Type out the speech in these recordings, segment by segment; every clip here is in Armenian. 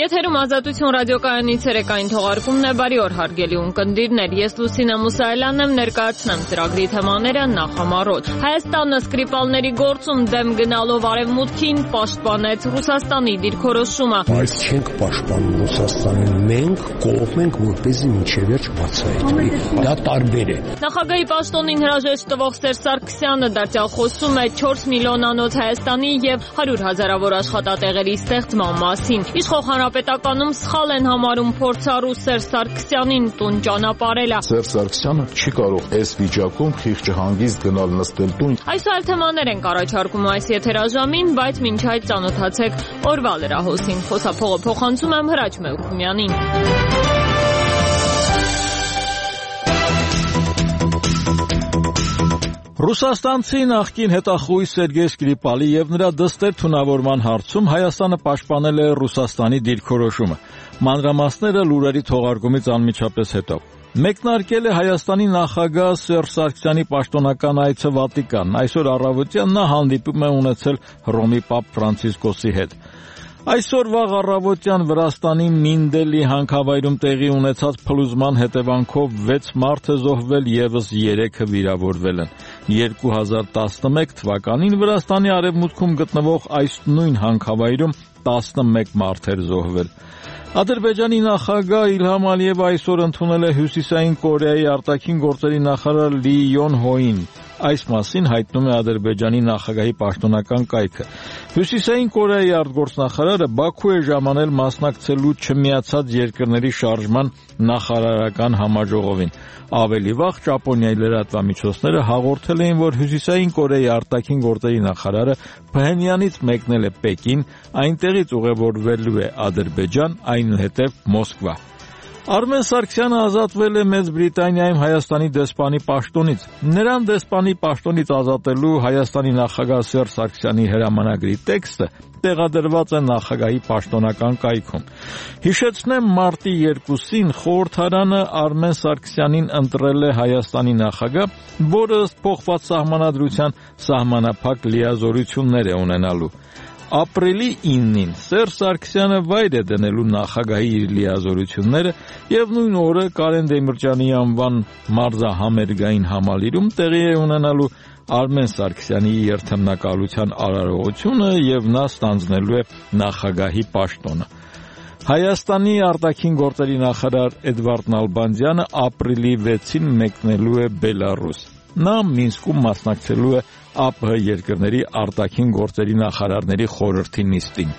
Եթերում Ազատություն ռադիոկայանից երեկային թողարկումն է, բարի օր հարգելի ունկնդիրներ, ես Լուսինե Մուսայելյանն եմ, ներկայացնեմ ծրագրի թեմաները նախամարոտ։ Հայաստանը Սկրիպալների գործում դեմ գնալով արևմուտքին պաշտպանեց Ռուսաստանի դիրքորոշումը։ Բայց չենք պաշտպանում Ռուսաստանին, մենք կողմ ենք, որպեսզի մինչև վերջ բացահայտվի։ Դա տարբեր է։ Նախագահի պաշտոնին հրաժեշտ տվող Սերժ Սարգսյանը դարձյալ խոսում է 4 միլիոնանոց Հայաստանի եւ 100 հազարավոր աշխատատեղերի ստեղծման մասին։ Իշխող Հանրապետականում սխալ են համարում փորձառու Սերժ Սարգսյանին տուն ճանապարհելը։ Սերժ Սարգսյանը չի կարող այս վիճակում խիղճը հանգիստ գնալ նստել տուն։ Այսօր թեմաներ ենք առաջարկում այս եթերաժամին, բայց մինչ այդ ծանոթացեք օրվա լրահոսին։ Խոսափողը փոխանցում եմ Հրաչ Մելքումյանին։ Ռուսաստանցի նախկին հետախույզ Սերգեյ Սկրիպալի եւ նրա դստեր թունավորման հարցում Հայաստանը պաշտպանել է Ռուսաստանի դիրքորոշումը։ Մանրամասները լուրերի թողարկումից անմիջապես հետո։ Մեկնարկել է Հայաստանի նախագահ Սերժ Սարգսյանի պաշտոնական այցը Վատիկան։ Այսօր առավոտյան նա հանդիպում է ունեցել Հռոմի Պապ Ֆրանցիսկոսի հետ։ Այսօր վաղ առավոտյան Վրաստանի Մինդելի հանքավայրում տեղի ունեցած փլուզման հետևանքով 6 մարդ է զոհվել, եւս 3-ը վիրավորվել են։ 2011 թվականին Վրաստանի արևմուտքում գտնվող այս նույն հանքավայրում 11 մարդ էր զոհվել։ Ադրբեջանի նախագահ Իլհամ Ալիևը այսօր ընդունել է Հյուսիսային Կորեայի արտաքին գործերի նախարար Լի Յոն Հոին։ Այս մասին հայտնում է Ադրբեջանի նախագահի պաշտոնական կայքը։ Հյուսիսային Կորեայի արտգործնախարարը Բաքու է ժամանել մասնակցելու Չմիացած երկրների շարժման նախարարական համաժողովին։ Ավելի վաղ Ճապոնիայի լրատվամիջոցները հաղորդել էին, որ Հյուսիսային Կորեայի արտաքին գործերի նախարարը Փհենյանից մեկնել է Պեկին, այնտեղից ուղևորվելու է Ադրբեջան, այնուհետև Մոսկվա։ Արմեն Սարգսյանը ազատվել է Մեծ Բրիտանիայում Հայաստանի դեսպանի պաշտոնից։ Նրան դեսպանի պաշտոնից ազատելու Հայաստանի նախագահ Սերժ Սարգսյանի հրամանագրի տեքստը տեղադրված է նախագահի պաշտոնական կայքում։ Հիշեցնեմ, մարտի 2-ին խորհրդարանը Արմեն Սարգսյանին ընտրել է Հայաստանի նախագահ, որը ըստ փոխված սահմանադրության սահմանափակ լիազորություններ է ունենալու։ Ապրիլի 9-ին Սերժ Սարգսյանը վայր է դնելու նախագահի իր լիազորությունները եւ նույն օրը Կարեն Դեմիրճյանի անվան մարզահամերգային համալիրում տեղի է ունենալու Արմեն Սարգսյանի երթմնակալության արարողությունը եւ նա ստանձնելու է նախագահի պաշտոնը։ Հայաստանի արտաքին գործերի նախարար Էդվարդ Նալբանդյանը ապրիլի 6-ին մեկնելու է Բելարուս։ Նա Մինսկում մասնակցելու է ԱՊՀ երկրների արտաքին գործերի նախարարների խորհրդի նիստին։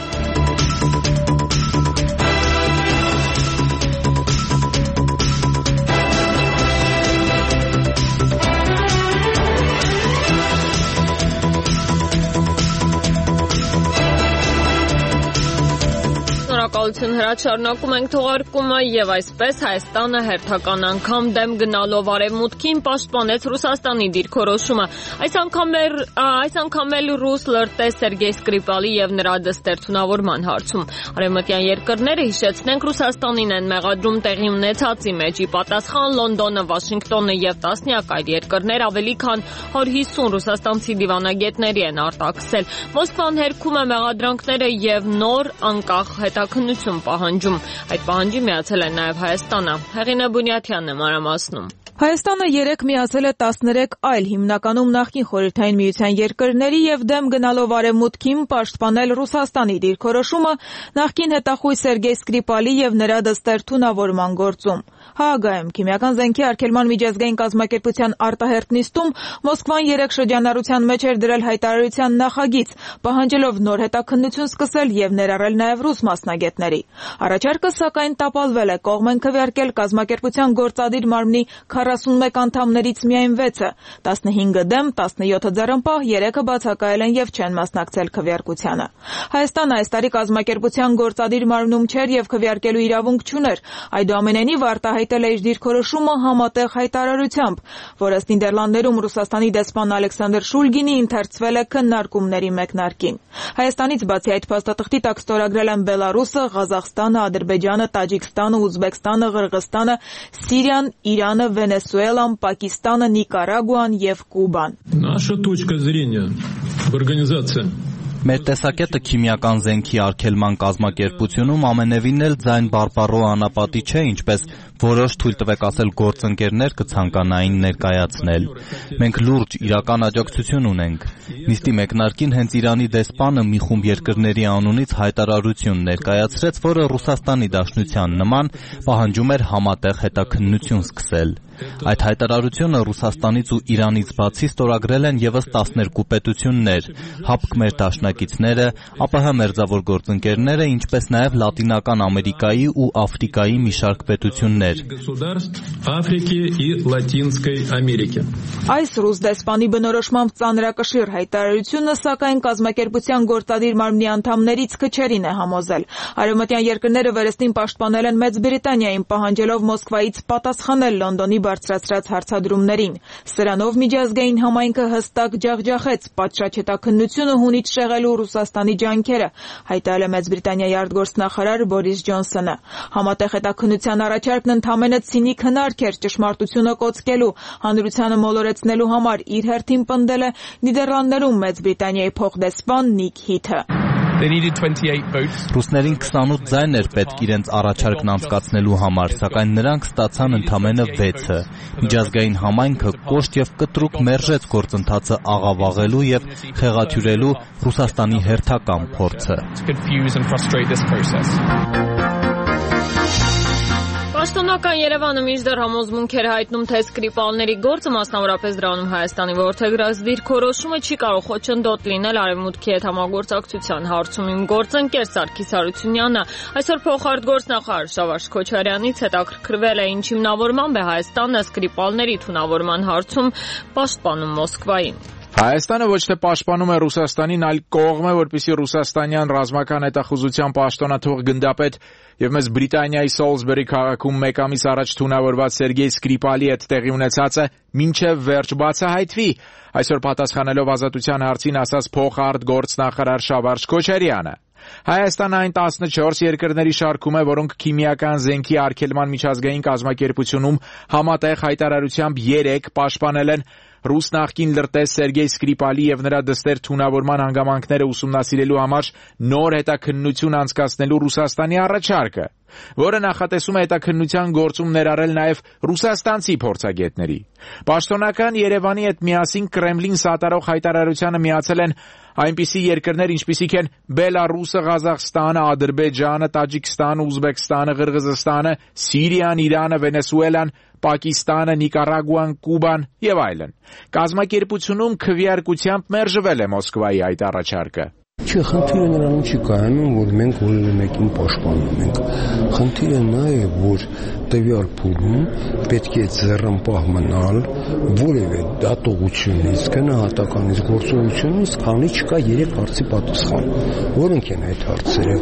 Շնորհակալություն Հրաչ, շարունակում ենք թողարկումը եւ այսպես Հայաստանը հերթական անգամ դեմ գնալով արևմուտքին պաշտպանեց Ռուսաստանի դիրքորոշումը։ Այս անգամ էլ ռուս լրտե Սերգեյ Սկրիպալի եւ նրա դստեր թունավորման հարցում։ Արևմտյան երկրները, հիշեցնենք, Ռուսաստանին են մեղադրում տեղի ունեցածի մեջ։ Ի պատասխան Լոնդոնը, Վաշինգտոնը եւ տասնյակ այլ երկրներ ավելի քան 150 ռուսաստանցի դիվանագետների են արտաքսել։ Մոսկվան հերքում է մեղադրանքները եւ նոր անկախ հետաքննություն պահանջում։ Այդ պահանջի միացել է նաև Հայաստանը։ Հեղինե Բունյաթյանն է մանրամասնում։ Հայաստանը 3 միացել է 13 այլ հիմնականում նախկին Խորհրդային Միության երկրների եւ դեմ գնալով արևմուտքին պաշտպանել Ռուսաստանի դիրքորոշումը նախկին հետախույզ Սերգեյ Սկրիպալի եւ նրա դստեր թունավորման գործում։ Հաագայում քիմիական զենքի արգելման միջազգային կազմակերպության արտահերթ նիստում Մոսկվան 3 շրջանառության մեջ էր դրել հայտարարության նախագիծ, պահանջելով նոր հետաքննություն սկսել եւ ներառել նաեւ ռուս մասնագետների։ Առաջարկը սակայն տապալվել է, կողմ են քվեարկել կազմակերպության գործադիր մարմնի 41 անդամներից միայն 6-ը, 15 դեմ, 17 ձեռնպահ, 3-ը բացակայել են եւ չեն մասնակցել քվեարկությանը։ Հայաստանը այս տարի կազմակերպության գործադիր մարմնում չէր եւ քվեարկելու իրավունք չուներ, այդուամենայնիվ արտահայտել է իր դիրքորոշումը համատեղ հայտարարությամբ, որը Նիդերլանդներում Ռուսաստանի դեսպան Ալեքսանդր Շուլգինի ընթերցվել է քննարկումների մեկնարկին։ Հայաստանից բացի այդ փաստաթղթի տակ ստորագրել են Բելարուսը, Ղազախստանը, Ադրբեջանը, Տաջիկստանը, Ուզբեկստանը, Ղրղստանը, Սիրիան, Իրանը, Վենեսուելան, Պակիստանը, Նիկարագուան եւ Կուբան։ Наша точка зрения в организации Մեր տեսակետը քիմիական զենքի արգելման կազմակերպությունում ամենևին էլ ձայն բարբառո անապատի չէ, ինչպես որոշ թույլ տվեք ասել գործընկերներ կցանկանային ներկայացնել։ Մենք լուրջ իրական աջակցություն ունենք։ Նիստի մեկնարկին հենց Իրանի դեսպանը մի խումբ երկրների անունից հայտարարություն ներկայացրեց, որը Ռուսաստանի Դաշնության նման պահանջում էր համատեղ հետաքննություն սկսել։ Այդ հայտարարությունը Ռուսաստանից ու Իրանից բացի ստորագրել են ևս 12 պետություններ, ՀԱՊԿ մեր դաշնակիցները, ԱՊՀ մերձավոր գործընկերները, ինչպես նաև Լատինական Ամերիկայի ու Աֆրիկայի մի շարք պետություններ։ Այս ռուս դեսպանի բնորոշմամբ ծանրակշիռ հայտարարությունը, սակայն կազմակերպության գործադիր մարմնի անդամներից քչերին է համոզել։ Արևմտյան երկրները վերստին պաշտպանել են Մեծ Բրիտանիային, պահանջելով Մոսկվայից պատասխանել Լոնդոնի բարձրացրած հարցադրումներին։ Սրանով միջազգային համայնքը հստակ ջախջախեց պատշաճ հետաքննությունը հունից շեղելու Ռուսաստանի ջանքերը, հայտարարել է Մեծ Բրիտանիայի արտգործնախարար Բորիս Ջոնսոնը։ Համատեղ հետաքննության առաջարկն ընդամենը ցինիկ հնարք էր ճշմարտությունը կոծկելու, հանրությանը մոլորեցնելու համար, իր հերթին պնդել է Նիդերլանդներում Մեծ Բրիտանիայի փոխդեսպան Նիկ Հիթը։ Ռուսներին 28 ձայն էր պետք իրենց առաջարկն անցկացնելու համար, սակայն նրանք ստացան ընդամենը 6-ը։ Միջազգային համայնքը կոշտ եւ կտրուկ մերժեց գործընթացը աղավաղելու եւ խեղաթյուրելու Ռուսաստանի հերթական փորձը։ Պաշտոնական Երևանը մինչդեռ համոզմունք էր հայտնում, թե Սկրիպալների գործը, մասնավորապես դրանում Հայաստանի որդեգրած դիրքորոշումը, չի կարող խոչընդոտ լինել Արևմուտքի հետ համագործակցության հարցում։ Իմ գործընկեր Սարգիս Հարությունյանը այսօր փոխարտգործնախարար Շավարշ Քոչարյանից հետաքրքրվել է, ինչ հիմնավորմամբ է Հայաստանը Սկրիպալների թունավորման հարցում պաշտպանում Մոսկվային։ Հայաստանը ոչ թե պաշտպանում է Ռուսաստանին, այլ կողմ է, որպեսզի ռուսաստանյան ռազմական հետախուզության պաշտոնաթող գնդապետ եւ Մեծ Բրիտանիայի Սոլսբերի քաղաքում մեկ ամիս առաջ թունավորված Սերգեյ Սկրիպալի հետ տեղի ունեցածը մինչեւ վերջ բացահայտվի, այսօր պատասխանելով Ազատության հարցին ասաց փոխարտգործնախարար Շավարշ Քոչարյանը։ Հայաստանը այն 14 երկրների շարքում է, որոնք քիմիական զենքի արգելման միջազգային կազմակերպությունում համատեղ հայտարարությամբ 3 պաշտպանել են ռուս նախկին լրտես Սերգեյ Սկրիպալի եւ նրա դստեր թունավորման հանգամանքները ուսումնասիրելու համար նոր հետաքննություն անցկացնելու Ռուսաստանի առաջարկը, որը նախատեսում է հետաքննության գործում ներառել նաև ռուսաստանցի փորձագետների։ Պաշտոնական Երևանի հետ միասին Կրեմլին սատարող հայտարարությանը միացել են այնպիսի երկրներ, ինչպիսիք են Բելարուսը, Ղազախստանը, Ադրբեջանը, Տաջիկստանը, Ուզբեկստանը, Ղրղզստանը, Սիրիան, Իրանը, Վենեսուելան, Պակիստանը, Նիկարագուան, Կուբան եւ այլն։ Կազմակերպությունում քվեարկությամբ մերժվել է Մոսկվայի այդ առաջարկը։ Չէ, խնդիրը նրանում չի կայանում, որ մենք որևէ մեկին պաշտպանում ենք։ Խնդիրը նա է, որ տվյալ փուլում պետք է ձեռնպահ մնալ որևէ դատողությունից, գնահատականից, գործողությունից, քանի չկա 3 հարցի պատասխան։ Որոնք են այդ հարցերը,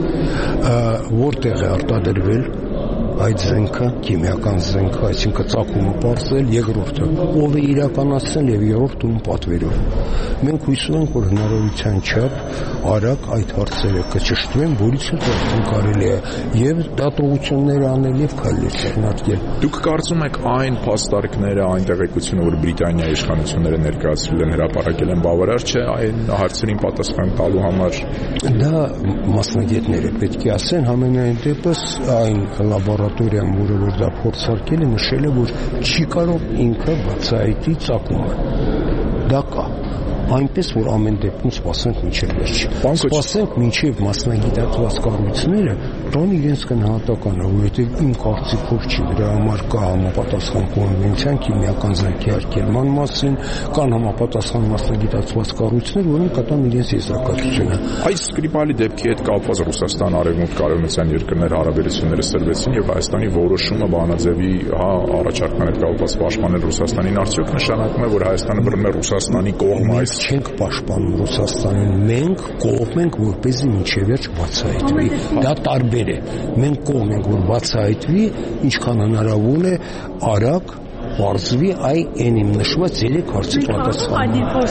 որտեղ է արտադրվել այդ զենքը, քիմիական զենքը, այսինքն ծագումը պարզել, երկրորդը ով է իրականացնել եւ երրորդը ում պատվերով։ Մենք հույս ունենք, որ հնարավորության չափ արագ այդ հարցերը կճշտվեն, որից հետո կարելի է եւ դատողություններ անել եւ քայլեր ձեռնարկել։ Դուք կարծում եք այն փաստարկները, այն տեղեկությունը, որ Բրիտանիայի իշխանությունները ներկայացրել են, հրապարակել են, բավարար չէ այն հարցերին պատասխան տալու համար։ Դա մասնագետները պետք է ասեն, համենայն դեպս այն լաբորատորիան, որը որ դա փորձարկել է, նշել է, որ չի կարող ինքը բացահայտի ծագումը։ Դա կա։ Այնպես որ ամեն դեպքում սպասենք մինչև վերջ։ Սպասենք մինչև մասնագիտացված կառույցները տան իրենց գնահատականը, որովհետև իմ կարծիքով չի, դրա համար կա համապատասխան կոնվենցիան քիմիական զենքի արգելման մասին, կան համապատասխան մասնագիտացված կառույցներ, որոնք կտան իրենց եզրակացությունը։ Այս Սկրիպալի դեպքի հետ կապված Ռուսաստան, Արևմուտք, Արևմտյան երկրներ հարաբերությունները սրվեցին եւ Հայաստանի որոշումը բանաձևի առաջարկման հետ կապված պաշտպանել Ռուսաստանին արդյոք նշանակում է, որ Հայաստանը բռնում է Ռուսաստանի կողմը այս չենք պաշտպանում Ռուսաստանին, մենք կողմ ենք, որպեսզի մինչև վերջ բացահայտվի։ Դա տարբեր է։ Մենք կողմ ենք, որ բացահայտվի, ինչքան հնարավոր է արագ բարձվի այն իմ նշված 3 հարցի պատասխանը։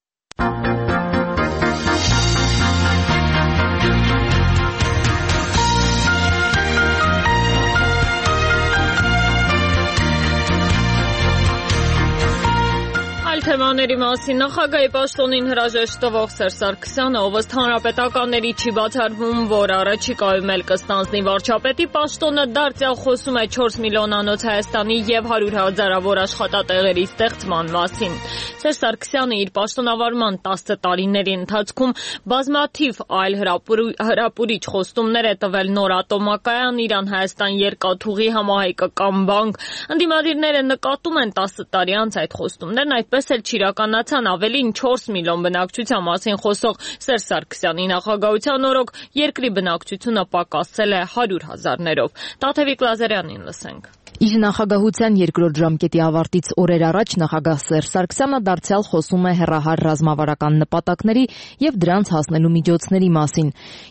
պաշտոնյաների մասին նախագահի պաշտոնին հրաժեշտ տվող Սերժ Սարգսյանը, ով ըստ հանրապետականների չի բացառվում, որ առաջիկայում էլ կստանձնի վարչապետի պաշտոնը, դարձյալ խոսում է 4 միլիոնանոց Հայաստանի եւ 100 հազարավոր աշխատատեղերի ստեղծման մասին։ Սերժ Սարգսյանը իր պաշտոնավարման 10 տարիների ընթացքում բազմաթիվ այլ հրապուրիչ խոստումներ է տվել նոր ատոմակայան, Իրան-Հայաստան երկաթուղի, համահայկական բանկ։ Ընդդիմադիրները նկատում են 10 տարի անց այդ խոստումներն այդպես էլ չիրականացան, ավելին 4 միլիոն բնակչության մասին խոսող Սերժ Սարգսյանի նախագահության օրոք երկրի բնակչությունը պակասել է 100 հազարներով։ Տաթևիկ Լազարյանին լսենք։ Իր նախագահության երկրորդ ժամկետի ավարտից օրեր առաջ նախագահ Սերժ Սարգսյանը դարձյալ խոսում է հեռահար ռազմավարական նպատակների եւ դրանց հասնելու միջոցների մասին։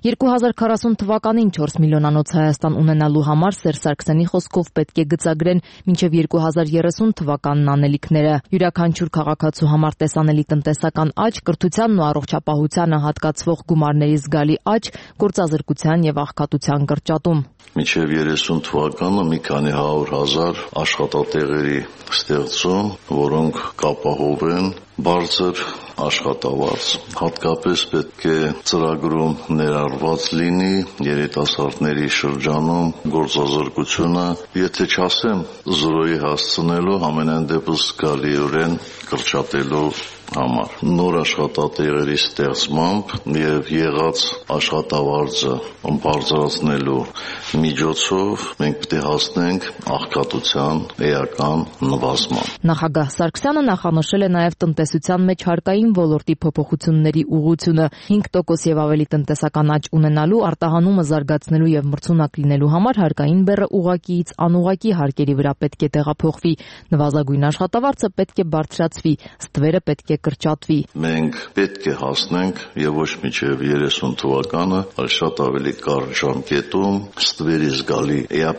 2040 թվականին 4 միլիոնանոց Հայաստան ունենալու համար Սերժ Սարգսյանի խոսքով պետք է գծագրեն մինչեւ 2030 թվականն անելիքները։ Յուրաքանչյուր քաղաքացու համար տեսանելի տնտեսական աճ, կրթությանն ու առողջապահությանը հատկացվող գումարների զգալի աճ, գործազրկության եւ աղքատության կրճատում։ Մինչև 30 թվականը մի քանի 100,000 աշխատատեղերի ստեղծում, որոնք կապահովեն բարձր աշխատավարձ։ Հատկապես պետք է ծրագրում ներառված լինի երիտասարդների շրջանում գործազրկությունը, եթե չասեմ զրոյի հասցնելու, ամենայն դեպս զգալիորեն կրճատելու համար։ Նոր աշխատատեղերի ստեղծմամբ եւ եղած աշխատավարձը բարձրացնելու միջոցով մենք պետք է հասնենք աղքատության էական նվազման։ Նախագահ Սարգսյանը նախանշել է նաեւ տնտեսության մեջ հարկային ոլորտի փոփոխությունների ուղղությունը 5% եւ ավելի տնտեսական աճ ունենալու, արտահանումը զարգացնելու եւ մրցունակ լինելու համար հարկային բեռը ուղղակիից անուղղակի հարկերի վրա պետք է տեղափոխվի, նվազագույն աշխատավարձը պետք է բարձրացվի, ստվերը պետք է կրճատվի։ Մենք պետք է հասնենք եւ ոչ մինչեւ 30 թվականը, այլ շատ ավելի կարճ ժամկետում ստվերի զգալի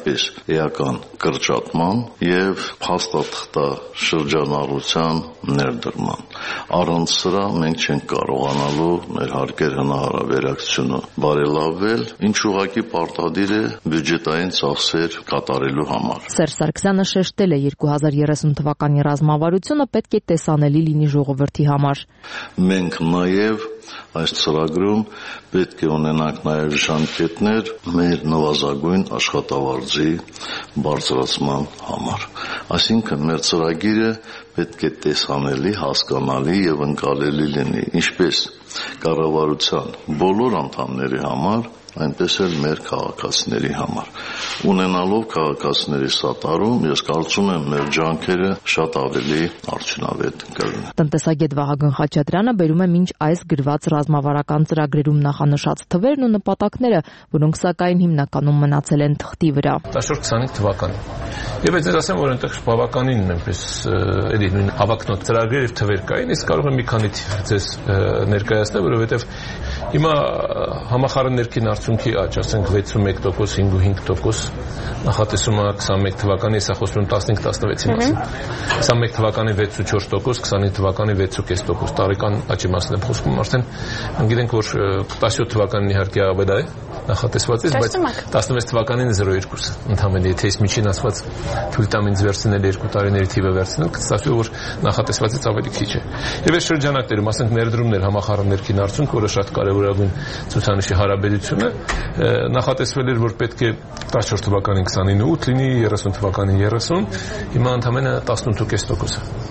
էական կրճատման եւ փաստաթղթա շրջանառության ներդրման։ Առանց սրա մենք չենք կարողանալու մեր հարկեր հնարավորակցությունը բարելավել, ինչ ուղղակի պարտադիր է բյուջետային ծախսեր կատարելու համար։ Սերժ Սարգսյանը շեշտել է 2030 թվականի ռազմավարությունը պետք է տեսանելի լինի ժողովրդի համար։ Մենք նաեւ այս ծրագրում պետք է ունենանք նաև ժամկետներ մեր նվազագույն աշխատավարձի բարձրացման համար։ Այսինքն մեր ծրագիրը պետք է տեսանելի, հասկանալի եւ ընկալելի լինի, ինչպես կառավարության բոլոր անդամների համար, այնպես էլ մեր քաղաքացիների համար։ Ունենալով քաղաքացիների սատարում, ես կարծում եմ մեր ջանքերը շատ ավելի արդյունավետ կլինեն։ Տնտեսագետ Վահագն Խաչատրյանը բերում է մինչ այս գրված ռազմավարական ծրագրերում նախանշած թվերն ու նպատակները, որոնք սակայն հիմնականում մնացել են թղթի վրա։ 14-25 թվական։ Եվ ես ասեմ, որ այնտեղ բավականին այնպես էլի նույն հավակնոտ ծրագրեր եւ թվեր կային, ես կարող եմ մի քանի ձեզ ներկայացնել, որովհետեւ հիմա համախառն ներքին արդյունքի աճ, ասենք 61%, 5.5%, նախատեսումը 21 թվականի, հեսա խոսում 15-16-ի մասին։ 21 թվականի 6.4%, 25 թվականի 6.5%, տարեկան աճի մասին եմ խոսում, արդեն գիտենք, որ 17 թվականին իհարկե ավելի է նախատեսվածից, բայց 16 թվականին 0.2, ընդհանրապես եթե ես միջին ասված թույլ տամ ինձ վերցնել 2 տարիների թիվը վերցնել, կստացվի, որ նախատեսվածից ավելի քիչ է։ Եվ այս շրջանակներում, ասենք ներդրումներ, համախառն ներքին արդյունք, որը շատ կարևորագույն ցուցանիշի հարաբերությունը, նախատեսվել էր, որ պետք է 14 թվականին 29.8 լինի, 30 թվականին 30, հիմա ընդհանրապես 18.5%։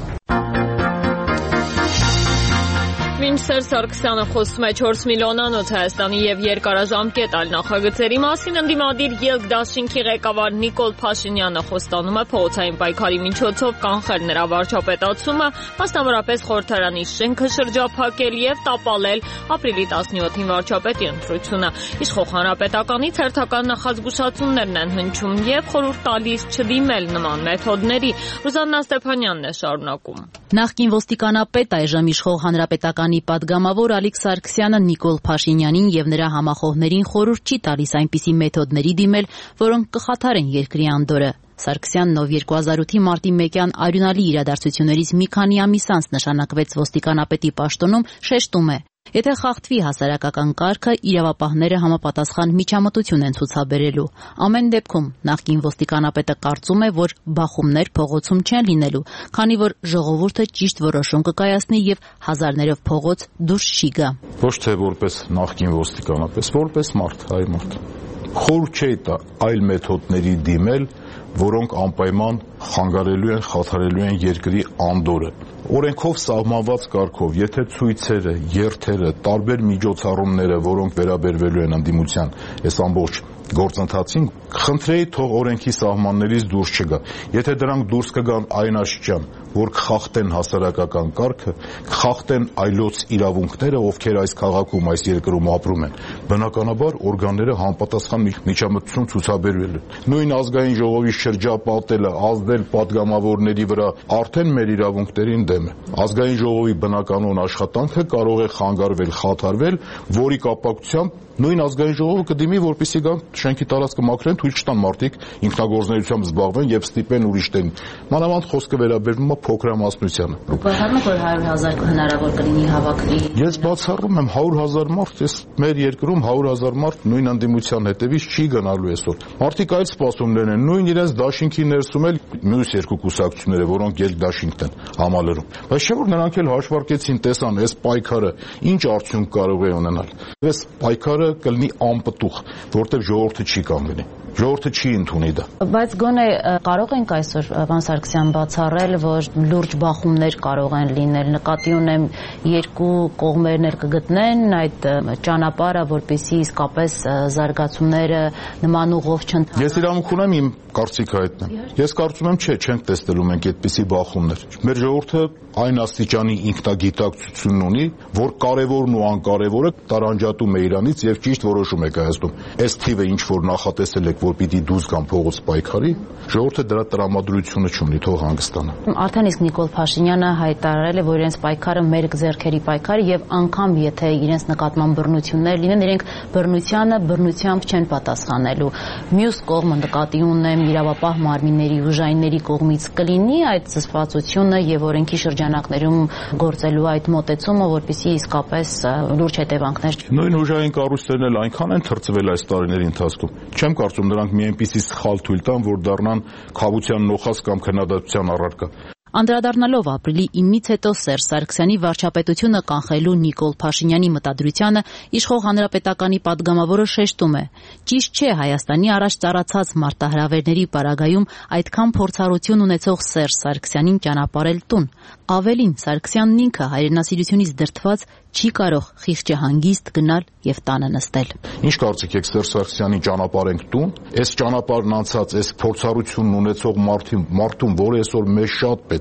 Մինչ Սերժ Սարգսյանը խոսում է 4 միլիոնանոց Հայաստանի եւ երկարաժամկետ այլ նախագծերի մասին, ընդդիմադիր ելք դաշինքի ղեկավար Նիկոլ Փաշինյանը խոստանում է փողոցային պայքարի միջոցով կանխել նրա վարչապետացումը, մասնավորապես խորհրդարանի շենքը շրջափակել եւ տապալել ապրիլի 17-ին վարչապետի ընտրությունը։ Իշխող հանրապետականից հերթական նախազգուշացումներն են հնչում եւ խորհուրդ տալիս չդիմել նման մեթոդների։ Ռուզաննա Ստեփանյանն է շարունակում։ Նախկին ոստիկանապետ, այժմ իշխող հանրապետականի պատգամավոր Ալիկ Սարգսյանը Նիկոլ Փաշինյանին եւ նրա համախոհներին խորհուրդ չի տալիս այնպիսի մեթոդների դիմել, որոնք կխաթարեն երկրի անդորրը։ Սարգսյանն, ով 2008-ի մարտի 1-յան արյունալի իրադարձություններից մի քանի ամիս անց նշանակվեց ոստիկանապետի պաշտոնում, շեշտում է. Եթե խախտվի հասարակական կարգը, իրավապահները համապատասխան միջամտություն են ցուցաբերելու։ Ամեն դեպքում նախկին ոստիկանապետը կարծում է, որ բախումներ փողոցում չեն լինելու, քանի որ ժողովուրդը ճիշտ որոշում կկայացնի եւ հազարներով փողոց դուրս չի գա։ Ոչ թե որպես նախկին ոստիկանապետ, որպես մարդ, հայ մարդ։ Խորհուրդ չի տա այլ մեթոդների դիմել, որոնք անպայման խանգարելու են, խաթարելու են երկրի անդորրը։ Օրենքով սահմանված կարգով, եթե ցույցերը, երթերը, տարբեր միջոցառումները, որոնք վերաբերվելու են ընդդիմության, այս ամբողջ գործընթացին, խնդրեի թող օրենքի սահմաններից դուրս չգա։ Եթե դրանք դուրս կգան այն աշճան, որ կխախտեն հասարակական կարգը, կխախտեն այլոց իրավունքները, ովքեր այս քաղաքում, այս երկրում ապրում են, բնականաբար օրգանները համապատասխան միջամտություն ցուցաբերելու են։ Նույն ազգային ժողովի շրջապատելը, ազդել պատգամավորների վրա արդեն մեր իրավունքներին դեմ է։ Ազգային ժողովի բնականon աշխատանքը կարող է խանգարվել, խաթարվել, որի կապակցությամբ նույն ազգային ժողովը կդիմի, որպեսզի գան շենքի տարածքը մաքրեն, թույլ չտան մարդիկ ինքնագործունեությամբ զբաղվեն եւ ստիպեն ուրիշներին։ Մանավանդ խոսքը վերաբերվում է փոքրամասնությանը։ Բացառում որ 100,000 հնարավոր կլինի հավաքվի։ Ես բացառում եմ 100,000 մարդ, ես մեր երկրում 100,000 մարդ նույն ընդդիմության հետևից չի գնալու այսօր։ Մարդիկ այլ սպասումներ են, նույն իրենց դաշինքի ներսում էլ մյուս երկու կուսակցությունները, որոնք երկդաշինքն են համալրում։ Բայց չէ՞ որ նրանք էլ հաշվարկեցին, տեսան, այս պայքարը ինչ արդյունք կարող է ունենալ։ Այս պայքարը կլինի անպտուղ, որտեղ ժողովուրդը չի կանգնի։ Ժողովուրդը չի ընդունի դա։ Բայց գոնե կարող ենք այսօր Վան Սարգսյան բացառել, որ լուրջ բախումներ կարող են լինել, նկատի ունեմ երկու կողմերն էլ կգտնեն այդ ճանապարհը, որպեսզի իսկապես զարգացումները նման ուղով չընթանան։ Ես իրավունք ունեմ իմ կարծիքը հայտնեմ։ Ես կարծում եմ, չենք տեսնելու մենք այդպիսի բախումներ։ Մեր ժողովուրդը այն աստիճանի ինքնագիտակցություն ունի, որ կարևորն ու անկարևորը տարանջատում է իրանից եւ ճիշտ որոշում է կայացնում։ Այս թիվը ինչ որ նախատեսել եք, որ պիտի դուրս գան փողոց պայքարի, ժողովուրդը դրա տրամադրությունը չունի, թող հանգստանա։ Արդեն իսկ Նիկոլ Փաշինյանը հայտարարել է, որ իրենց պայքարը մեր ձեռքերի պայքար եւ անգամ եթե իրենց նկատմամբ բռնություններ լինեն, իրենք բռնությանը բռնությամբ չեն պատասխանելու։ Մյուս կողմը նկատի ունեմ իրավապահ մարմինների ուժայինների կողմից կլինի այդ զսպվածությունը եւ օրենքի շրջանակներում գործելու այդ մոտեցումը, որպեսզի իսկապես լուրջ հետևանքներ։ Նույն ուժային կառույցներն էլ այնքան են թրծվել այս տարիների ընթացքում։ Չեմ կարծում նրանք մի այնպիսի սխալ թույլ տան, որ դառնան խաբության նոխազ կամ քննադատության առարկա։ Անդրադառնալով ապրիլի 9-ից հետո Սերժ Սարգսյանի վարչապետությունը կանխելու Նիկոլ Փաշինյանի մտադրությանը իշխող հանրապետականի падգամավորը շեշտում է. ճիշտ չէ Հայաստանի առաջ ծառացած մարտահրավերների պարագայում այդքան փորձառություն ունեցող Սերժ Սարգսյանին ճանապարհել տուն։ Ավելին, Սարգսյանն ինքը հայրենասիրությունից դրդված չի կարող խիղճը հանգիստ գնալ եւ տանը նստել։ Ինչ կարծիք եք Սերժ Սարգսյանի ճանապարհենք տուն, այս ճանապարհն անցած, այս փորձառությունն ունեցող մարդուն, որը այսօր մեզ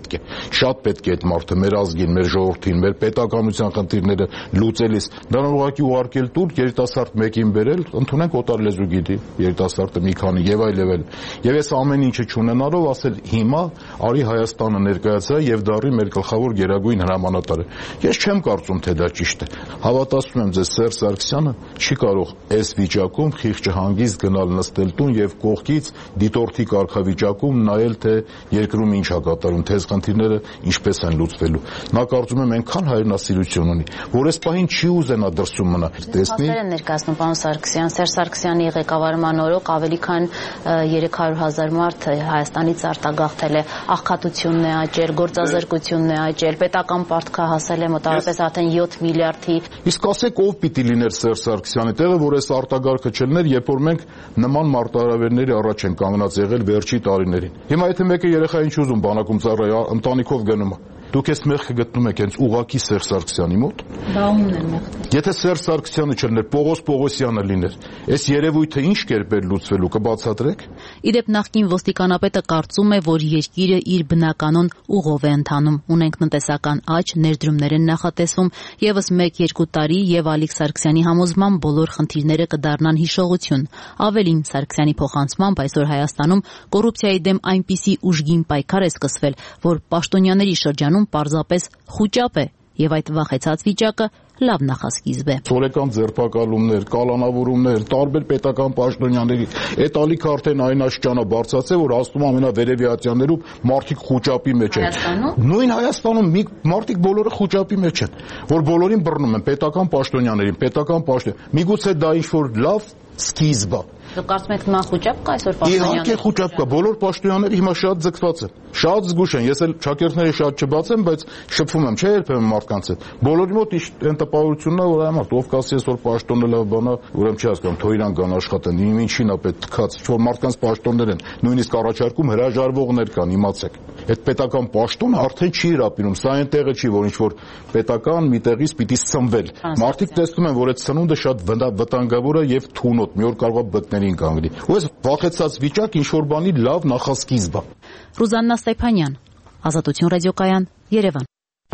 շատ պետք է այդ մարդը մեր ազգին, մեր ժողովրդին, մեր պետականության խնդիրները լուծելիս, դրան ուղղակի ուղարկել տուն, երիտասարդ մեկին բերել, ընդունենք օտար լեզու գիտի, երիտասարդը մի քանի եւ այլ։ Եվ այս ամեն ինչը չունենալով ասել հիմա արի Հայաստանը ներկայացա եւ դառի մեր գլխավոր գերագույն հրամանատարը։ Ես չեմ կարծում, թե դա ճիշտ է։ Հավատացնում եմ ձեզ, Սերժ Սարգսյանը չի կարող այս վիճակում խիղճը հանգիստ գնալ նստել տուն եւ կողքից դիտորդի կարգավիճակում նայել, թե երկրում ինչ է կատարում, թե այս խնդիրները ինչպես են լուծվելու։ Նա կարծում եմ այնքան հայրենասիրություն ունի, որ այս պահին չի ուզենա դրսում մնա։ Տեսնի։ Հասեր են ներկայացնում պարոն Սարգսյան, Սերժ Սարգսյանի ղեկավարման օրոք ավելի քան 300,000 մարդ Հայաստանից արտագաղթել է, աղքատությունն է աճել, գործազրկությունն է աճել, պետական պարտքը հասել է մոտավորապես արդեն 7 միլիարդի։ Իսկ ասեք ով պիտի լիներ Սերժ Սարգսյանի տեղը, որ այս արտագաղթը չլներ, երբ որ մենք նման մարտահրավերների առաջ են կանգնած եղել վերջի տարիներին։ Հիմա եթե մեկը երեխային չի ուզում բանակում ծառայ, ընտանիքով գնում է։ Դուք այս մեղքը գտնում եք հենց ուղակի Սերժ Սարգսյանի մոտ։ Դա ումն է մեղքը։ Եթե Սերժ Սարգսյանը չլներ, Պողոս Պողոսյանը լիներ, այս երևույթը ինչ կերպ էր լուծվելու, կբացատրեք։ Իդեպ նախկին ոստիկանապետը կարծում է, որ երկիրը իր բնականon ուղով է ընթանում, ունենք տնտեսական աճ, ներդրումներ են նախատեսվում, եւս 1-2 տարի եւ Ալիկ Սարգսյանի համոզմամբ բոլոր խնդիրները կդառնան հիշողություն։ Ավելին, Սարգսյանի փոխանցմամբ այսօր Հայաստանում կոռուպցիայի դեմ այնպիսի ուժգին պայքար է սկսվել, որ պաշտոնյաների շրջանում պարզապես խուճապ է, եւ այդ վախեցած վիճակը լավ նախասկիզբ է։ Սորեկան ձերբակալումներ, կալանավորումներ, տարբեր պետական պաշտոնյաների այդ ալիքը արդեն այն աշճանա բարձրացել, որ հասնում ամենավերևյացյաններում մարդիկ խոճապի մեջ են։ Նույն Հայաստանում մարդիկ բոլորը խոճապի մեջ են, որ բոլորին բռնում են պետական պաշտոնյաներին, միգուցե դա ինչ-որ լավ սկիզբ է։ Դուք կարծում եք նման խոճապ կա այսօր պաշտոնյաների։ Իհարկե խոճապ կա, բոլոր պաշտոնյաները հիմա շատ ձգված են, շատ զգուշ են։ Ես էլ շակերտները շատ չբացեմ, բայց շփվում եմ, չէ՞ երբեմն մարդկանց հետ։ Բոլորի մոտ այն տպավորությունն է, որ այ մարդ ով կասի այսօր պաշտոնը լավ բան է, ուրեմն չի հասկանում, թող իրան գան աշխատեն, ինչին է պետք թքած, որ մարդկանց պաշտոններ են, նույնիսկ առաջարկում հրաժարվողներ կան, իմացեք։ Այդ պետական պաշտոնը արդեն չի հրապիրում, սա այն տեղը չի, որ ինչ-որ պետական մի տեղից պիտի սնվել։ Մարդիկ տեսնում են, որ այդ սնունդը շատ վտանգավոր է եւ թունոտ, մի օր կարող է բտներին կանգնի։ Ու այս վախեցած վիճակ ինչ-որ բանի լավ նախասկիզբ է։ Ռուզաննա Ստեփանյան, Ազատություն ռադիոկայան, Երևան։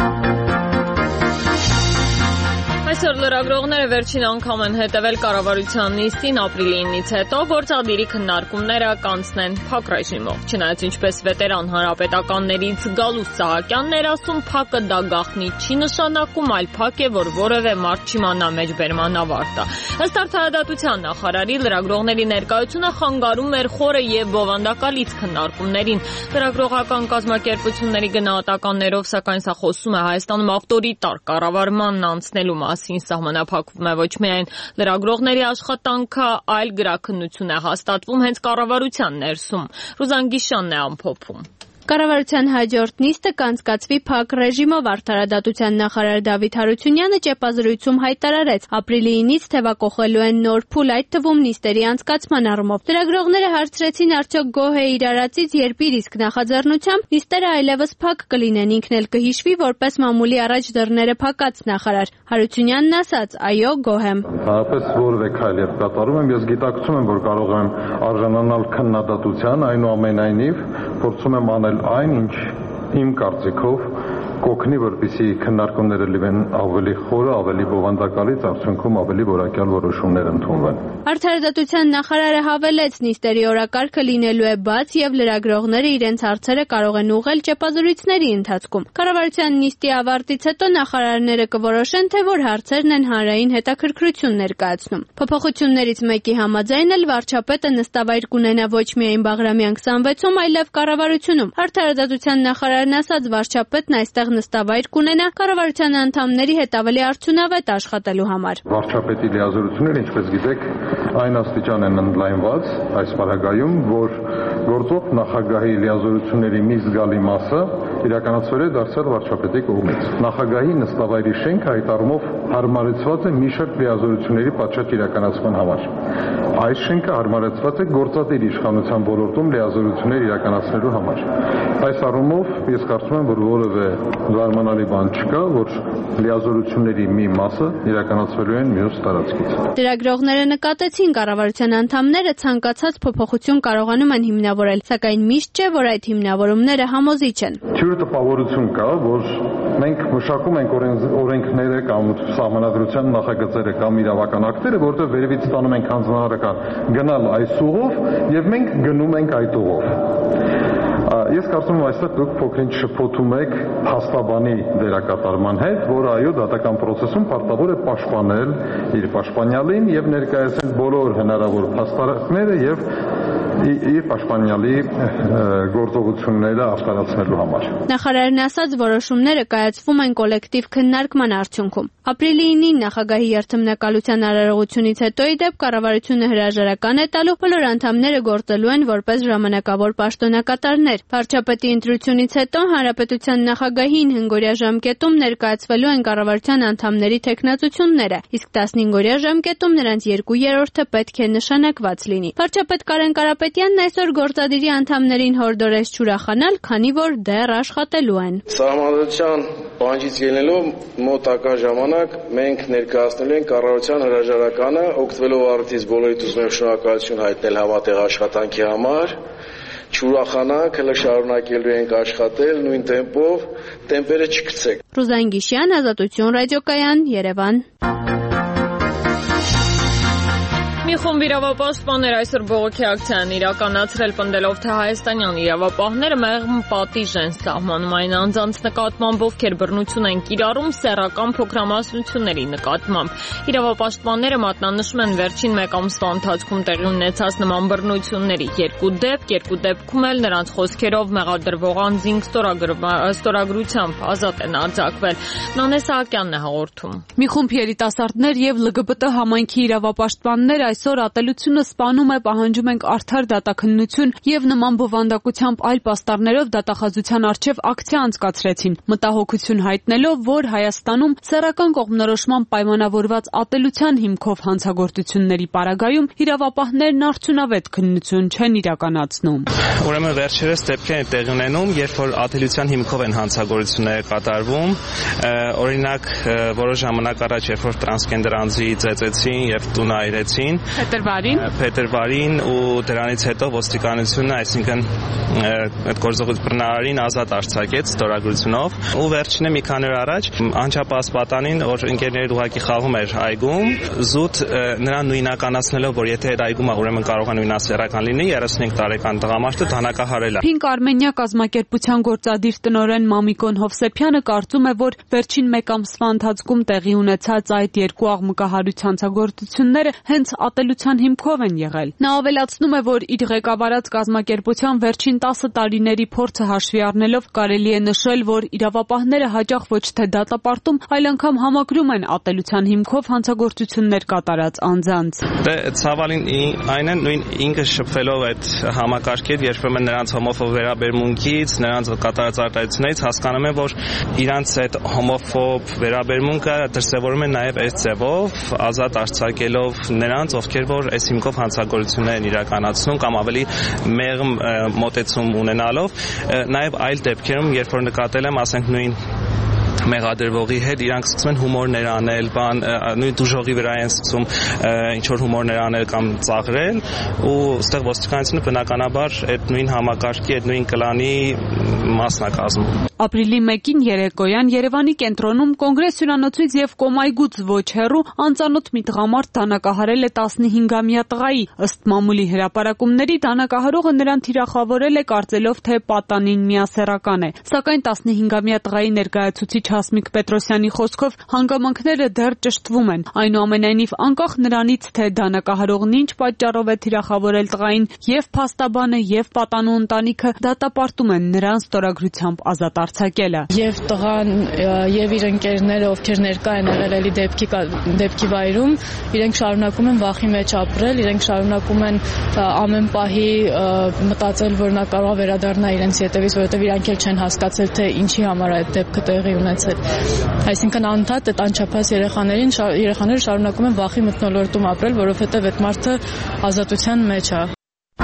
Այսօր լրագրողները վերջին անգամ են հետևել կառավարության նիստին ապրիլի 9-ից հետո գործադիրի քննարկումները կանցնեն փակ ռեժիմով։ Չնայած ինչպես վետերան հանրապետականներից Գալուստ Սահակյանն էր ասում, փակը դա գաղտնի չի նշանակում, այլ փակ է, որ որևէ մարդ չիմանա մեջբերման ավարտը։ Ըստ Արդարադատության նախարարի լրագրողների ներկայությունը խանգարում էր խորը եւ բովանդակալից քննարկումներին։ Լրագրողական կազմակերպությունների գնահատականներով, սակայն սա խոսում է Հայաստանում ավտորիտար կառավարմանն անցնելու մասին, սահմանափակվում է ոչ միայն լրագրողների աշխատանքը, այլ գրաքննություն է հաստատվում հենց կառավարության ներսում։ Ռուզան Գիշանն է ամփոփում։ Կառավարության հաջորդ նիստը կանցկացվի փակ ռեժիմով Արդարադատության նախարար Դավիթ Հարությունյանը ճեպազրույցում հայտարարեց, ապրիլի 9-ից թեվակողելու են նոր փուլ, այդ թվում նիստերի անցկացման առումով։ Լրագրողները հարցրեցին, արդյոք գոհ է իր արածից, երբ իր իսկ նախաձեռնությամբ նիստերը այլևս փակ կլինեն, ինքն էլ կհիշվի որպես մամուլի առաջ դռները փակած նախարար։ Հարությունյանն ասաց, այո, գոհ եմ։ Հարաբերս որևէ քայլ երբ կատարում եմ, ես գիտակցում եմ, որ կարող եմ արժանանալ քննադատության, այնուամենայնիվ փորձում եմ անել այն, ինչ իմ կարծիքով կօգնի, որպեսզի քննարկումները լինեն ավելի խորը, ավելի բովանդակալից, արդյունքում ավելի որակյալ որոշումներ ընդունվեն։ Արդարադատության նախարարը հավելեց, նիստերի օրակարգը լինելու է բաց եւ լրագրողները իրենց հարցերը կարող են ուղղել ճեպազրույցների ընթացքում։ Կառավարության նիստի ավարտից հետո նախարարները կորոշեն, թե որ հարցերն են հանրային հետաքրքրություն ներկայացնում։ Փոփոխություններից մեկի համաձայն էլ վարչապետը նստավայր կունենա ոչ միայն Բաղրամյան 26-ում, այլև կառավարությունում։ Արդարադատության նախարարն ասաց, վարչապետն այստեղ նստավայր կունենա կառավարության անդամների հետ ավելի արդյունավետ աշխատելու համար։ Վարչապետի լիազորությունները, ինչպես գիտեք, այն աստիճան են ընդլայնված այս պարագայում, որ գործող նախագահի լիազորությունների մի զգալի մասը իրականացվել է դարձյալ վարչապետի կողմից։ Նախագահի նստավայրի շենքը այդ առումով հարմարեցված է մի շարք լիազորությունների պատշաճ իրականացման համար։ Այս շենքը հարմարեցված է գործադիր իշխանության ոլորտում լիազորություններ իրականացնելու համար։ Այս առումով ես կարծում եմ, որ որևէ զարմանալի բան չկա, որ լիազորությունների մի մասը իրականացվելու են մյուս տարածքից։ Լրագրողները նկատեցին, կառավարության անդամները ցանկացած փոփոխություն կարողանում են հիմնավորել, սակայն միշտ չէ, որ այդ հիմնավորումները համոզիչ են։ Թյուր տպավորություն կա, որ մենք մշակում ենք օրենքները կամ սահմանադրության նախագծերը կամ իրավական ակտերը, որտեղ վերևից ստանում ենք հանձնարարական գնալ այս ուղով եւ մենք գնում ենք այդ ուղով։ Ես կարծում եմ, այստեղ դուք փոքրինչ շփոթում եք փաստաբանի դերակատարման հետ, որը այո դատական process-ում պարտավոր է պաշտպանել իր պաշտպանյալին եւ ներկայացնել բոլոր հնարավոր փաստարկները եւ իր պաշտպանյալի գործողությունները արտարացնելու համար։ Նախարարն ասաց, որոշումները կայացվում են կոլեկտիվ քննարկման արդյունքում։ Ապրիլի 9-ին նախագահի երթմնակալության արարողությունից հետո ի դեպ կառավարությունը հրաժարական է տալու, բոլոր անդամները գործելու են որպես ժամանակավոր պաշտոնակատարներ։ Վարչապետի ընտրությունից հետո հանրապետության նախագահին հնգօրյա ժամկետում ներկայացվելու են կառավարության անդամների թեկնածությունները, իսկ 15-օրյա ժամկետում նրանց 2/3-ը պետք է նշանակված լինի։ Վարչապետ Կարեն Կարապետյանն այսօր գործադիրի անդամներին հորդորեց չուրախանալ, քանի որ դեռ աշխատելու են։ Սահմանադրության պահանջից ելնելով մոտակա ժամանակ մենք ներկայացնելու ենք կառավարության հրաժարականը, օգտվելով առիթից բոլորիդ ուզում եմ շնորհակալություն հայտնել համատեղ աշխատանքի համար։ Չուրախանանք, հələ շարունակելու ենք աշխատել նույն տեմպով, տեմպերը չգցեք։ Ռուզան Գիշյան, Ազատություն ռադիոկայան, Երևան։ Մի Մի խումբ իրավապաշտպաններ այսօր բողոքի ակցիա են իրականացրել, պնդելով, թե հայաստանյան իրավապահները մեղմ պատիժ են սահմանում այն անձանց նկատմամբ, ովքեր բռնություն են կիրառում սեռական փոքրամասնությունների նկատմամբ։ Իրավապաշտպանները մատնանշում են վերջին մեկ ամսվա ընթացքում տեղի ունեցած նման բռնությունների երկու դեպքում էլ նրանց խոսքերով մեղադրվող անձինք ստորագրությամբ ազատ են արձակվել։ Նանե Սահակյանն է հաղորդում։ Մի խումբ երիտասարդներ եւ ԼԳԲՏ համայնքի իրավապաշտպաններ այսօր ատելությունը սպանում է, պահանջում ենք արդար դատաքննություն եւ նման բովանդակությամբ այլ պաստառներով դատախազության առջեւ ակցիա անցկացրեցին, մտահոգություն հայտնելով, որ Հայաստանում սեռական կողմնորոշման պայմանավորված ատելության հիմքով հանցագործությունների պարագայում իրավապահներն արդյունավետ քննություն չեն իրականացնում։ Ուրեմն վերջերս դեպքեր են տեղի ունենում, երբ որ ատելության հիմքով են հանցագործությունները կատարվում, օրինակ որոշ ժամանակ առաջ երբ որ տրանսգենդեր անձի ծեծեցին եւ տուն այրեցին փետրվարին ու դրանից հետո ոստիկանությունը, այսինքն այդ գործողություններին ազատ արձակեց ստորագրությունով ու վերջինը մի քանի օր առաջ անչափահաս պատանին, որ ընկերները ուղակի խաղում էր այգում, զուտ նրան նույնականացնելով, որ եթե այդ այգում ուրեմն կարող է նույնասեռական լինի 35 տարեկան տղամարդը դանակահարել է։ Փինկ Արմենիա կազմակերպության գործադիր տնօրեն Մամիկոն Հովսեփյանը կարծում է, որ վերջին մեկ ամսվա ընթացքում տեղի ունեցած այդ երկու աղմկահարույց հանցագործությունները հենց ատելության հիմքով են եղել։ Նա ավելացնում է, որ իր ղեկավարած կազմակերպության վերջին 10 տարիների փորձը հաշվի առնելով կարելի է նշել, որ իրավապահները հաճախ ոչ թե դատապարտում, այլ անգամ համակրում են ատելության հիմքով հանցագործություններ կատարած անձանց։ Ցավալին այն է նույն ինքը շփվելով այդ համակարգից, երբ որ նրանց հոմոֆոբ վերաբերմունքից, նրանց կատարած արտահայտություններից հասկանում են, որ իրանց այդ հոմոֆոբ վերաբերմունքը դրսևորում են նաև այս ձևով, ազատ արձակելով նրանց, ովքեր որ այս հիմքով հանցագործություններ են իրականացնում կամ ավելի մեղմ մոտեցում ունենալով, նաև այլ դեպքերում, երբ որ նկատել եմ, ասենք նույն մեղադրվողի հետ իրանք սկսում են հումորներ անել, նույն դուժողի վրա են սկսում ինչ որ հումորներ անել կամ ծաղրել ու այստեղ ոստիկանությունը բնականաբար այդ նույն համակարգի, այդ նույն կլանի մասն է կազմում։ Ապրիլի 1-ին երեկոյան Երևանի կենտրոնում Կոնգրես հյուրանոցից եւ Կոմայգուց ոչ հեռու անծանոթ մի տղամարդ դանակահարել է 15-ամյա տղայի։ Ըստ մամուլի հրապարակումների դանակահարողը նրան թիրախավորել է կարծելով, թե պատանին միասեռական է։ Սակայն 15-ամյա տղայի ներկայացուցիչ Հասմիկ Պետրոսյանի խոսքով հանգամանքները դեռ ճշտվում են։ Այնուամենայնիվ անկախ նրանից, թե դանակահարողն ինչ պատճառով է թիրախավորել տղային, եւ փաստաբանը եւ պատանու ընտանիքը դատապարտում են նրան ստորագրությամբ ազատ արձակելը։ Եվ տղան եւ իր ընկերները, ովքեր ներկա են եղել էլի դեպքի վայրում, իրենք շարունակում են վախի մեջ ապրել, իրենք շարունակում են ամեն պահի մտածել, որ նա կարող է վերադառնա իրենց ետևից, որովհետեւ իրանք էլ չեն հասկացել, թե ինչի համար է այդ դեպքը տեղի ունեցել։ Այսինքն անընդհատ այդ անչափահաս երեխաները շարունակում են վախի մթնոլորտում ապրել, որովհետեւ այդ մարդը ազատության մեջ է։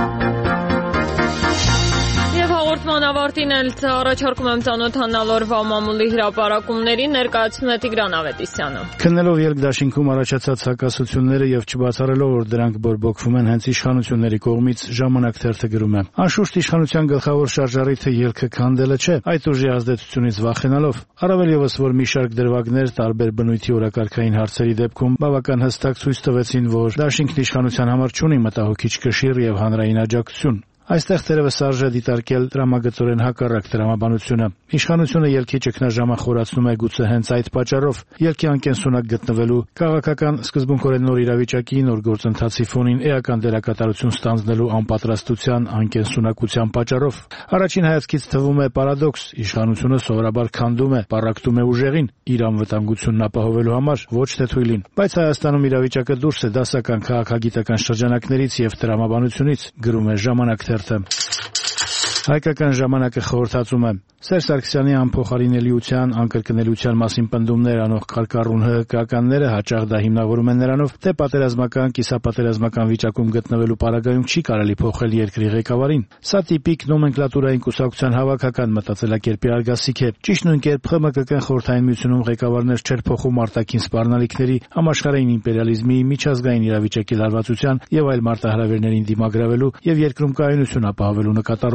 Հաղորդման ավարտին էլ առաջարկում եմ ծանոթանալ օրվա մամուլի հրապարակումներին, ներկայացնում է Տիգրան Ավետիսյանը։ Քննելով երկդաշինքում առաջացած հակասությունները եւ չբացառելով, որ դրանք բորբոքվում են հենց իշխանությունների կողմից, Ժամանակ թերթը գրում է. անշուշտ իշխանության գլխավոր շարժառիթը ելքը քանդելը չէ, այդ ուժի ազդեցությունից վախենալով, առավել եւս որ մի շարք դրվագներ տարբեր բնույթի օրակարգային հարցերի դեպքում բավական հստակ ցույց տվեցին, որ դաշինքն իշխանության համար չունի մտահոգիչ կշիռ եւ հանրային աջակցություն։ Այստեղ թերևս արժե դիտարկել տրամագծորեն հակառակ տրամաբանությունը։ Իշխանությունը ելքի ճգնաժամը խորացնում է գուցե հենց այդ պատճառով, ելքի անկենսունակ գտնվելու քաղաքական սկզբունքորեն նոր իրավիճակի, նոր գործընթացի ֆոնին էական դերակատարություն ստանձնելու անպատրաստության անկենսունակության պատճառով։ Առաջին հայացքից թվում է պարադոքս. իշխանությունը սովորաբար քանդում է, պառակտում է ուժեղին իր անվտանգությունն ապահովելու համար, ոչ թե թույլին։ Բայց Հայաստանում իրավիճակը դուրս է դասական քաղաքագիտական շրջանակներից եւ տրամաբանությունից, գրում է Ժամանակ թերթը։ Հայկական ժամանակը խորհրդածում է Սերժ Սարգսյանի անփոխարինելիության, անկրկնելիության մասին պնդումներ անող կարկառուն ՀՀԿ-ականները հաճախ դա հիմնավորում են նրանով, թե պատերազմական, կիսապատերազմական վիճակում գտնվելու պարագայում չի կարելի փոխել երկրի ղեկավարին։ Սա տիպիկ նոմենկլատուրային կուսակցության հավաքական մտածելակերպի արգասիկ է։ Ճիշտ նույն կերպ ԽՄԿԿ խորհրդային միությունում ղեկավարներ չէր փոխում արտաքին սպառնալիքների, համաշխարհային իմպերիալիզմի, միջազգային իրավիճակի լարվածության եւ այլ մարտահրավերներին դիմագրավելու եւ երկրում կայունություն ապահովելու նկատառումներով։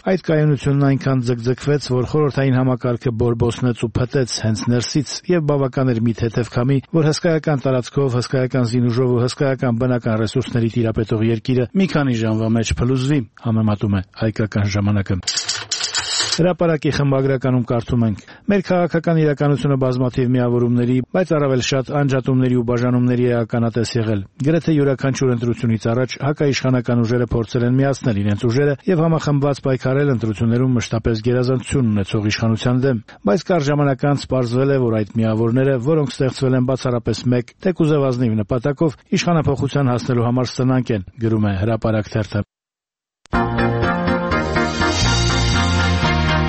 Այդ կայունությունն այնքան ձգձգվեց, որ խորհրդային համակարգը բորբոսնեց ու փտեց հենց ներսից եւ բավական էր մի թեթև քամի, որ հսկայական տարածքով, հսկայական զինուժով ու հսկայական բնական ռեսուրսների տիրապետող երկիրը մի քանի ժամվա մեջ փլուզվի, համեմատում է հայկական ժամանակը։ Հրապարակի խմբագրականում կարդում ենք. մեր քաղաքական իրականությունը բազմաթիվ միավորումների, բայց առավել շատ անջատումների ու բաժանումների է ականատես եղել։ Գրեթե յուրաքանչյուր ընտրությունից առաջ հակաիշխանական ուժերը փորձել են միացնել իրենց ուժերը եւ համախմբված պայքարել ընտրություններում մշտապես գերազանցություն ունեցող իշխանության դեմ, բայց կարճ ժամանակ անց պարզվել է, որ այդ միավորները, որոնք ստեղծվել են բացառապես մեկ թեկուզևազնիվ նպատակով, իշխանափոխության հասնելու համար սնանկ են, գրում է Հրապարակ թերթը։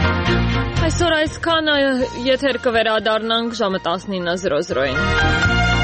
Այսօր այսքանը, եթեր կվերադառնանք ժամը 19:00-ին։